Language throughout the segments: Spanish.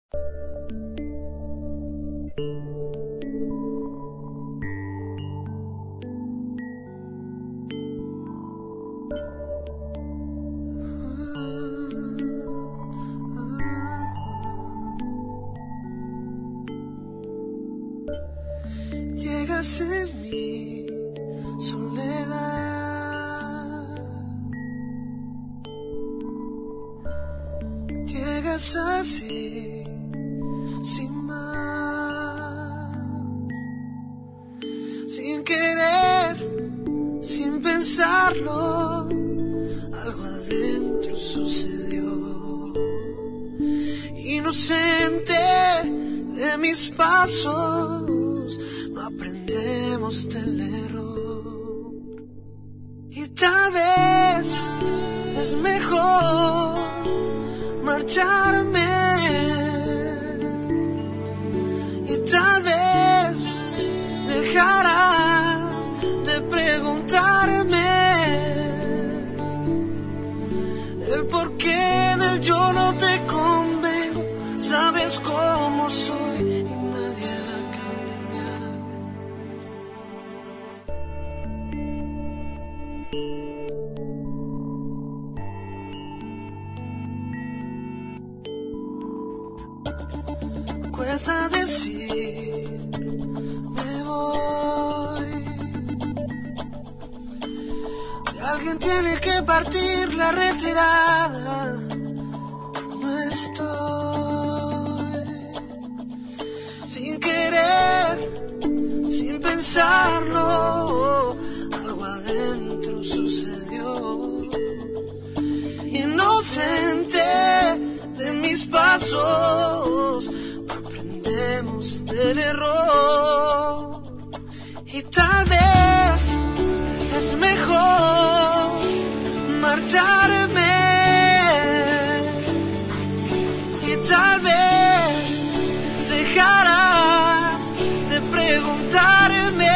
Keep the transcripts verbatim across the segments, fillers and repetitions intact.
Llegas en mi soledad, llegas así, sin más, sin querer, sin pensarlo, algo adentro sucedió. Inocente de mis pasos, no aprendemos del error. Y tal vez es mejor marcharme, y tal vez dejarás de preguntarme el porqué del yo no te convengo. Sabes cómo soy y nadie va a cambiar. Cuesta decir, me voy. Si alguien tiene que partir la retirada, no estoy. Sin querer, sin pensarlo, algo adentro sucedió. Inocente de mis pasos, no aprendemos del error. Y tal vez es mejor marcharme, y tal vez dejarás de preguntarme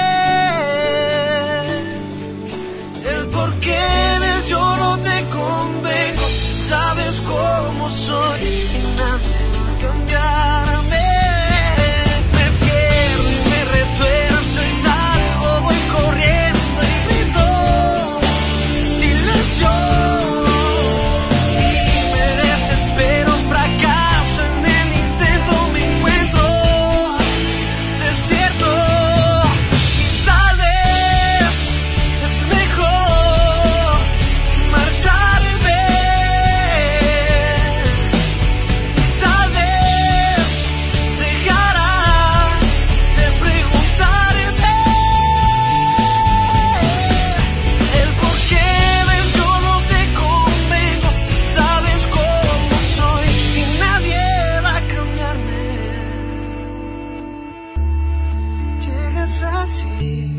el porqué del yo no te convengo. Sabes cómo soy y nadie va a cambiarme. Me pierdo y me retuerzo y salgo, voy corriendo y grito silencio. Así